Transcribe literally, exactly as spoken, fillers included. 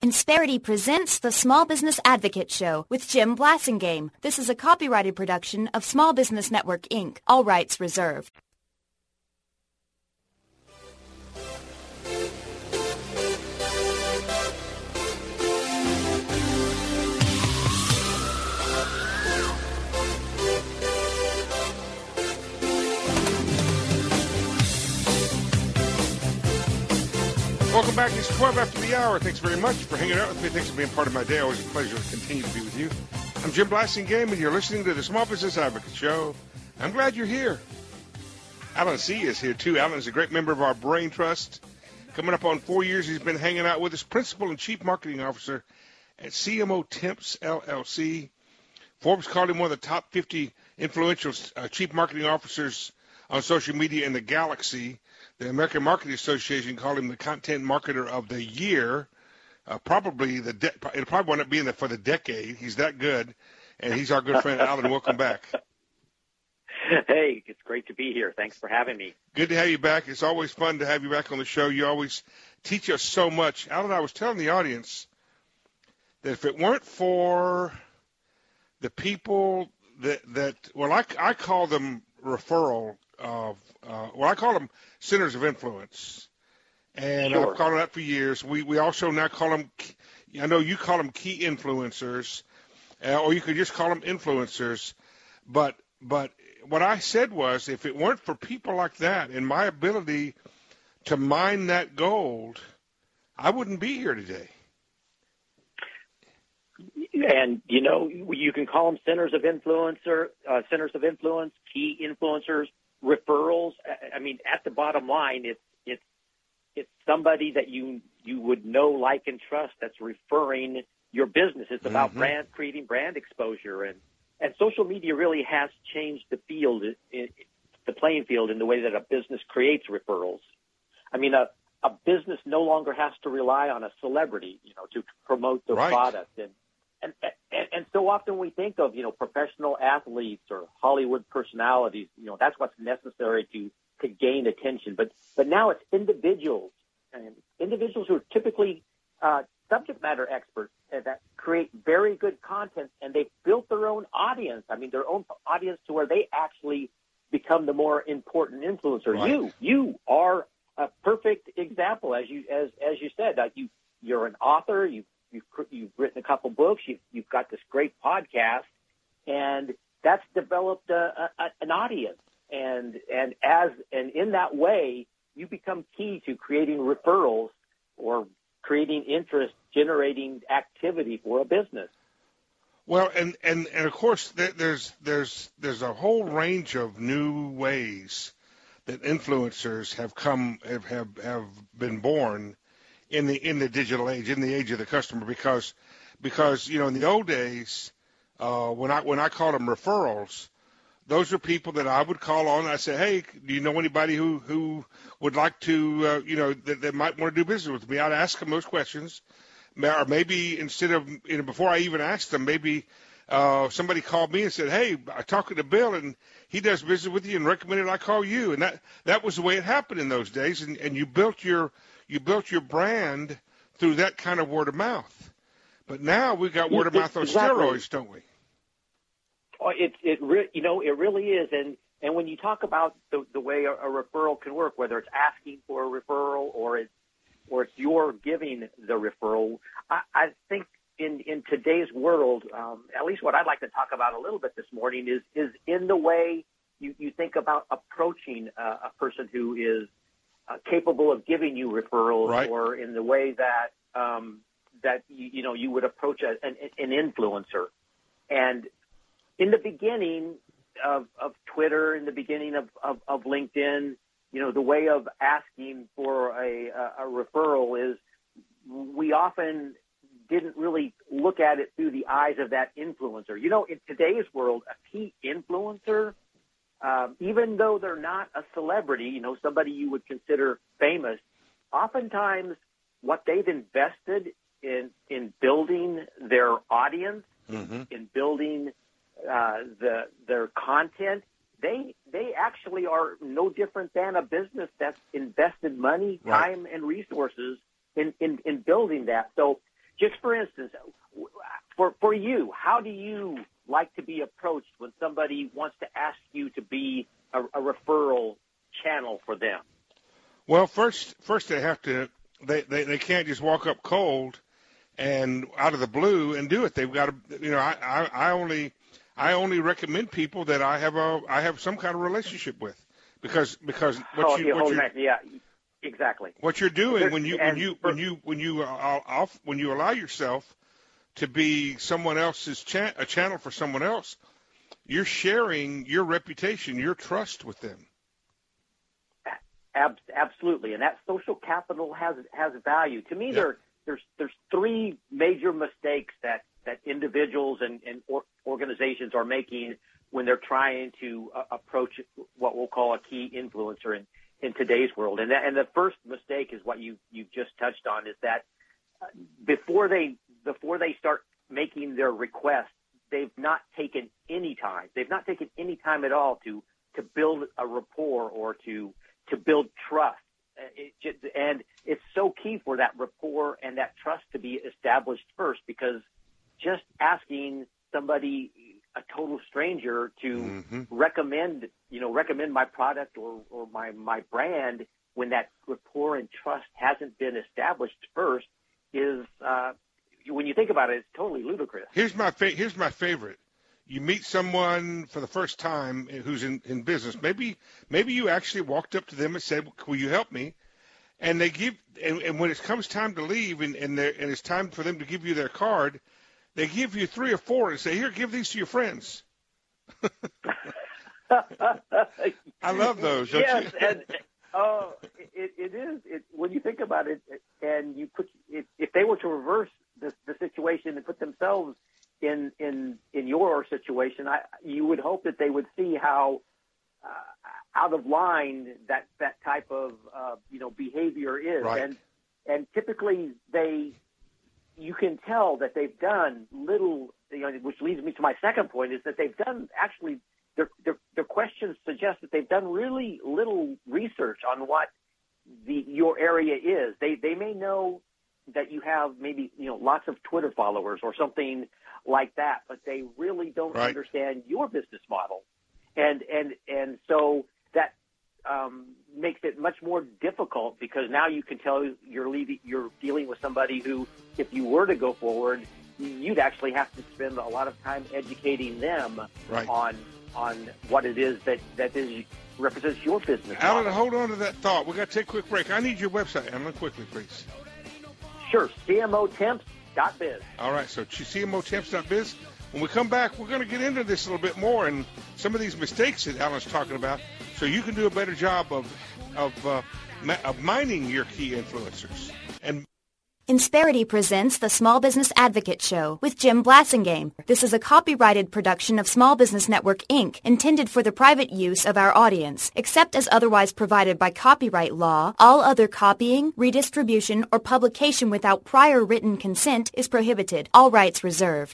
Insperity presents the Small Business Advocate Show with Jim Blasingame. This is a copyrighted production of Small Business Network, Incorporated. All rights reserved. Welcome back. It's twelve after the hour. Thanks very much for hanging out with me. Thanks for being part of my day. Always a pleasure to continue to be with you. I'm Jim Blasingame, and you're listening to the Small Business Advocate Show. I'm glad you're here. Alan C. is here, too. Alan is a great member of our Brain Trust. Coming up on four years, he's been hanging out with us, Principal and Chief Marketing Officer at C M O Temps, L L C. Forbes called him one of the top fifty influential uh, Chief Marketing Officers on social media in the galaxy. The American Marketing Association called him the Content Marketer of the Year. Uh, probably the de- it'll probably wind up being the, for the decade. He's that good, and he's our good friend Alan. Welcome back. Hey, it's great to be here. Thanks for having me. Good to have you back. It's always fun to have you back on the show. You always teach us so much. Alan, I was telling the audience that if it weren't for the people that that well, I, I call them referral. Uh, uh, well, I call them centers of influence, and sure. I've called them that for years. We we also now call them, I know you call them key influencers, uh, or you could just call them influencers. But but what I said was, if it weren't for people like that and my ability to mine that gold, I wouldn't be here today. And, you know, you can call them centers of influencer, uh, centers of influence, key influencers, referrals. I mean, at the bottom line, it's it's it's somebody that you you would know, like, and trust that's referring your business. It's about mm-hmm. brand creating brand exposure, and and social media really has changed the field, the playing field, in the way that a business creates referrals. I mean, a a business no longer has to rely on a celebrity, you know, to promote their right. product. And And, and and so often we think of, you know, professional athletes or Hollywood personalities, you know, that's what's necessary to, to gain attention. But but now it's individuals, and individuals who are typically uh, subject matter experts that create very good content, and they've built their own audience. I mean, their own audience to where they actually become the more important influencer. Right. You you are a perfect example, as you as as you said. Uh, you you're an author. You You've, you've written a couple books. You've, you've got this great podcast, and that's developed a, a, an audience. And and as and in that way, you become key to creating referrals or creating interest, generating activity for a business. Well, and, and, and of course, there's there's there's a whole range of new ways that influencers have come have have, have been born in the in the digital age, in the age of the customer, because because you know, in the old days, uh, when I when I called them referrals, those are people that I would call on. And I say, hey, do you know anybody who who would like to uh, you know that, that might want to do business with me? I'd ask them those questions, or maybe instead of you know before I even asked them, maybe uh, somebody called me and said, hey, I talked to Bill and he does business with you and recommended I call you, and that that was the way it happened in those days, and, and you built your You built your brand through that kind of word of mouth. But now we've got word of mouth on exactly. steroids, don't we? Oh, it, it re- you know, it really is. And, and when you talk about the, the way a, a referral can work, whether it's asking for a referral or it's, or it's you're giving the referral, I, I think in, in today's world, um, at least what I'd like to talk about a little bit this morning is, is in the way you, you think about approaching uh, a person who is Uh, capable of giving you referrals, right. or in the way that um, that you, you know you would approach a, an, an influencer. And in the beginning of, of Twitter, in the beginning of, of, of LinkedIn, you know the way of asking for a, a, a referral is we often didn't really look at it through the eyes of that influencer. You know, in today's world, a key influencer, Um, even though they're not a celebrity, you know, somebody you would consider famous, oftentimes what they've invested in in building their audience, mm-hmm. in building uh, the their content, they they actually are no different than a business that's invested money, right. time, and resources in, in, in building that. So just for instance, for for you, how do you like to be approached when somebody wants to ask you to be a, a referral channel for them? Well, first, first they have to. They, they they can't just walk up cold and out of the blue and do it. They've got to. You know, I, I, I only I only recommend people that I have a I have some kind of relationship with, because because what oh, you what you yeah. Exactly. What you're doing There's, when you when you when you when you uh, off, when you allow yourself to be someone else's cha- a channel for someone else, you're sharing your reputation, your trust with them. Ab- absolutely, and that social capital has has value. To me, yeah. there there's there's three major mistakes that, that individuals and, and or, organizations are making when they're trying to uh, approach what we'll call a key influencer in, in today's world. And that, and the first mistake is what you you just touched on, is that before they before they start making their request, they've not taken any time. They've not taken any time at all to to build a rapport or to to build trust. It just, and it's so key for that rapport and that trust to be established first, because just asking somebody, a total stranger, to mm-hmm. recommend, you know, recommend my product or, or my, my brand when that rapport and trust hasn't been established first is, uh, when you think about it, it's totally ludicrous. Here's my fa- here's my favorite. You meet someone for the first time who's in, in business. Maybe maybe you actually walked up to them and said, "Will you help me?" And they give, and, and when it comes time to leave, and and, and it's time for them to give you their card, they give you three or four and say, "Here, give these to your friends." I love those. Don't yes, you? and oh, it, it is. It, when you think about it, and you put, if, if they were to reverse the, the situation and put themselves in in in your situation, I, you would hope that they would see how uh, out of line that that type of uh, you know behavior is, right. and and typically they, you can tell that they've done little, you know, which leads me to my second point, is that they've done actually their their, their questions suggest that they've done really little research on what the your area is. They they may know that you have maybe, you know, lots of Twitter followers or something like that, but they really don't right. understand your business model. And, and, and so that, um, makes it much more difficult, because now you can tell you're leaving, you're dealing with somebody who, if you were to go forward, you'd actually have to spend a lot of time educating them right. on, on what it is that, that is, represents your business Alan, model. hold on to that thought. We've got to take a quick break. I need your website, Alan, quickly, please. Sure, C M O temps dot biz. All right, so C M O temps dot biz. When we come back, we're going to get into this a little bit more and some of these mistakes that Alan's talking about, so you can do a better job of of, uh, of mining your key influencers. And Insperity presents the Small Business Advocate Show with Jim Blasingame. This is a copyrighted production of Small Business Network, Incorporated, intended for the private use of our audience. Except as otherwise provided by copyright law, all other copying, redistribution, or publication without prior written consent is prohibited. All rights reserved.